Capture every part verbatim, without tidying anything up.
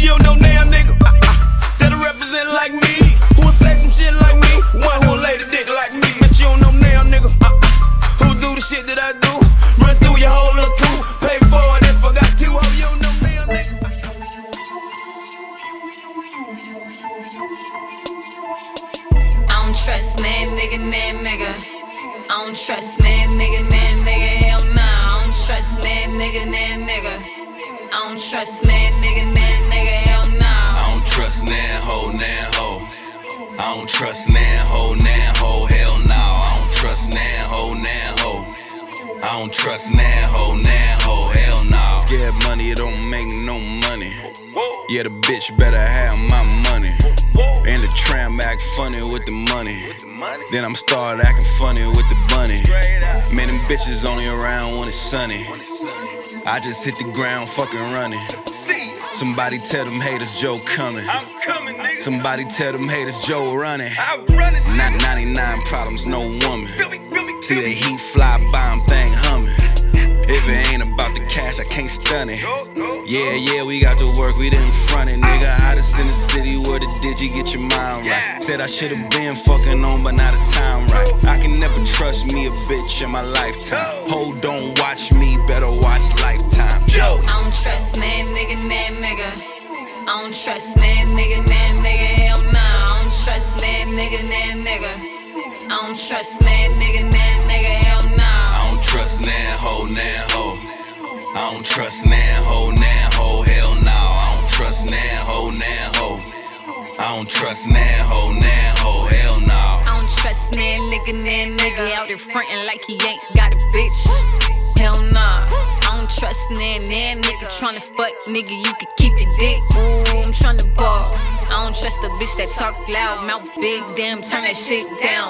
You don't know now, nigga. Uh, uh, that'll represent like me. Who'll say some shit like me? One who'll lay the dick like me. But you don't know now, nigga. Uh, uh, who do the shit that I do? Run through your whole little two. Pay for it and forgot to. Oh, you don't know now, nigga. I don't trust that nigga, that nigga. I don't trust that nigga, that nigga. Hell nah. I don't trust that nigga, that nigga. I don't trust that nigga, that nigga. Hell nah. I don't trust nan ho, nan ho. I don't trust nan ho, nan ho. Hell no. I don't trust nan ho, nan ho. I don't trust nan ho, nan ho. Hell no. Scared money, it don't make no money. Yeah, the bitch better have my money. And the tramp act funny with the money. Then I'm start acting funny with the bunny. Man, them bitches only around when it's sunny. I just hit the ground fucking running. Somebody tell them haters Joe coming. Somebody tell them haters Joe running. Not ninety-nine problems, no woman. See the heat fly by, I'm thing humming. If it ain't about the cash, I can't stun it. Yeah, yeah, we got to work, we didn't front it. Nigga, hottest in the city, where the digi get your mind right. Said I should've been fucking on, but not a time right. I can never trust me a bitch in my lifetime. Ho, don't watch me, better watch Lifetime. Joe. I don't trust that nigga, that nigga. I don't trust that nigga, that nigga. Hell nah. I don't trust that nigga, that nigga. I don't trust that nigga, that nigga. Hell nah. I don't trust nan ho, nan ho. I don't trust nan ho, nan ho. Hell no. I don't trust nan ho, nan ho. I don't trust nan ho, nan ho. Hell no. I don't trust that nigga, that nigga. Out there frontin' like he ain't got a bitch. Hell nah. I don't trust that, that nigga. Tryna fuck, nigga, you can keep the dick. Ooh, I'm tryna ball. I don't trust a bitch that talk loud, mouth big, damn, turn that shit down.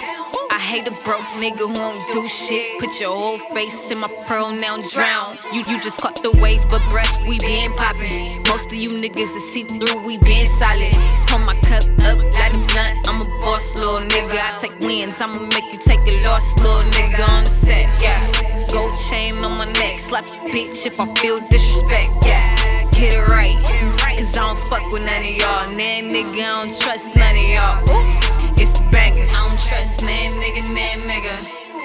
I hate a broke nigga who won't do shit. Put your whole face in my pearl, now drown. You you just caught the wave, but bruh, we been poppin'. Most of you niggas is see through, we been solid. Pull my cup up, light a blunt. I'm a boss, little nigga. I take wins, I'ma make you take a loss, little nigga on the set. Yeah, gold chain on my neck, slap a bitch if I feel disrespect. Yeah, get it right, cause I don't fuck with none of y'all. Nah, nigga, I don't trust none of y'all. Ooh. It's the banger. I don't trust that nigga, that nigga.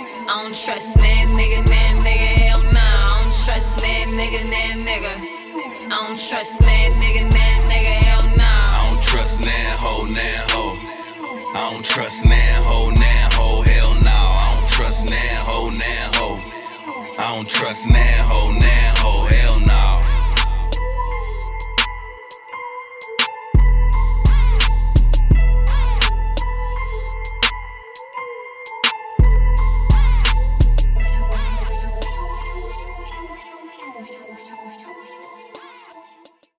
I don't trust that nigga, that nigga. Hell nah. I don't trust that nigga, that nigga. I don't trust that nigga, that nigga. Hell nah. I don't trust nan ho, nan ho. I don't trust nan ho, nan ho. Hell no. I don't trust nan ho, nan ho. I don't trust nan ho, nan ho.